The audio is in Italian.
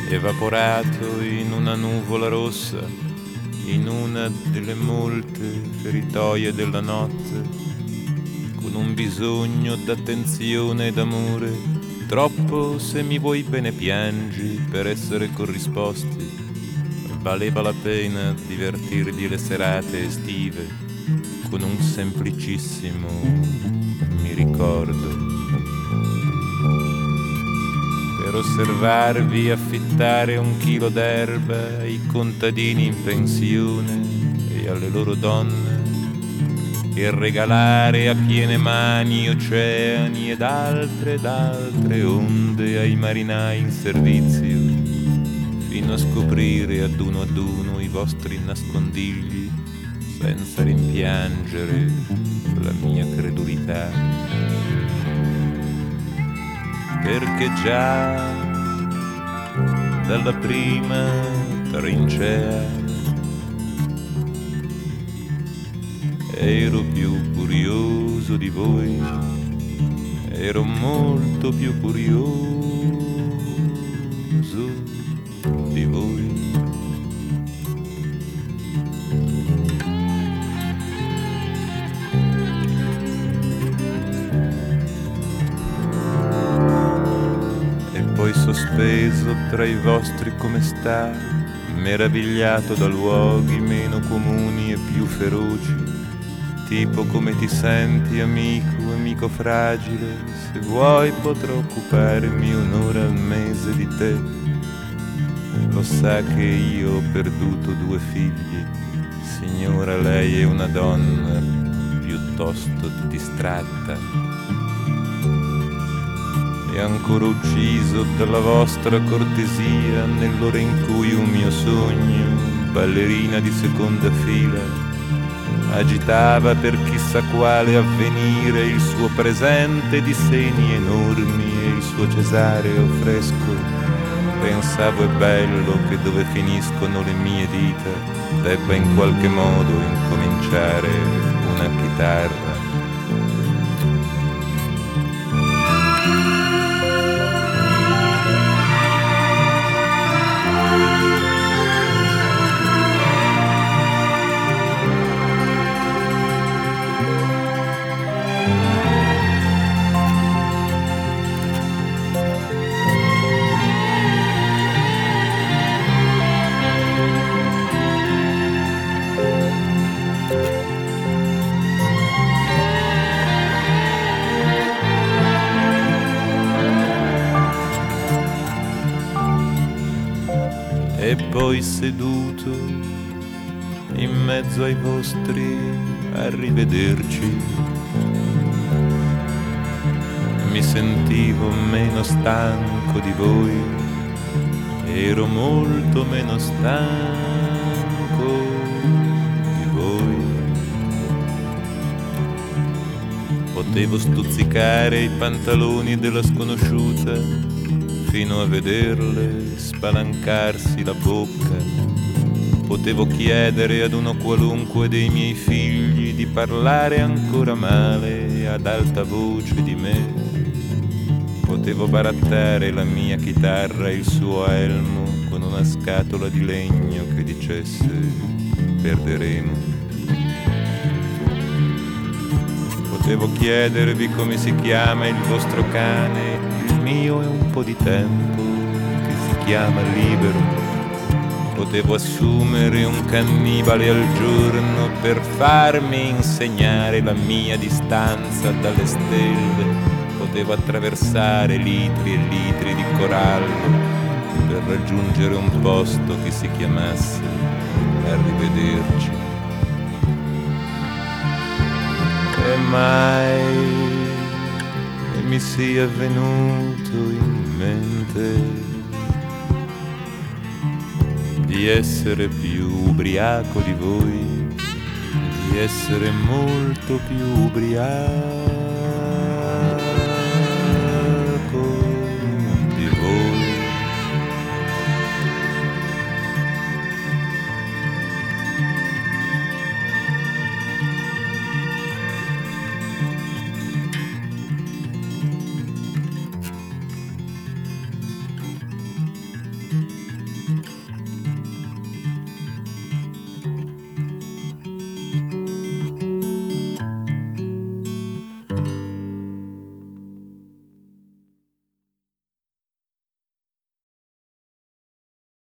evaporato in una nuvola rossa, in una delle molte feritoie della notte, con un bisogno d'attenzione e d'amore, troppo se mi vuoi bene piangi per essere corrisposti. Valeva la pena divertirvi le serate estive con un semplicissimo mi ricordo. Per osservarvi affittare 1 chilo d'erba ai contadini in pensione e alle loro donne, e regalare a piene mani oceani ed altre onde ai marinai in servizio, fino a scoprire ad uno i vostri nascondigli senza rimpiangere la mia credulità. Perché già dalla prima trincea ero più curioso di voi, ero molto più curioso di voi. E poi sospeso tra i vostri come sta, meravigliato da luoghi meno comuni e più feroci, tipo come ti senti amico fragile, se vuoi potrò occuparmi 1 ora al mese di te. Lo sa che io ho perduto 2 figli, signora, lei è una donna piuttosto distratta, e ancora ucciso dalla vostra cortesia nell'ora in cui un mio sogno, ballerina di seconda fila, agitava per chissà quale avvenire il suo presente di seni enormi e il suo cesareo fresco. Pensavo è bello che dove finiscono le mie dita debba in qualche modo incominciare una chitarra. E poi seduto in mezzo ai vostri arrivederci mi sentivo meno stanco di voi, ero molto meno stanco di voi. Potevo stuzzicare i pantaloni della sconosciuta fino a vederle spalancarsi la bocca. Potevo chiedere ad uno qualunque dei miei figli di parlare ancora male ad alta voce di me. Potevo barattare la mia chitarra e il suo elmo con una scatola di legno che dicesse perderemo. Potevo chiedervi come si chiama il vostro cane, il mio è un po' di tempo che si chiama libero. Potevo assumere un cannibale al giorno per farmi insegnare la mia distanza dalle stelle. Potevo attraversare litri e litri di corallo per raggiungere un posto che si chiamasse Arrivederci. E mai mi sia venuto in mente di essere più ubriaco di voi, di essere molto più ubriaco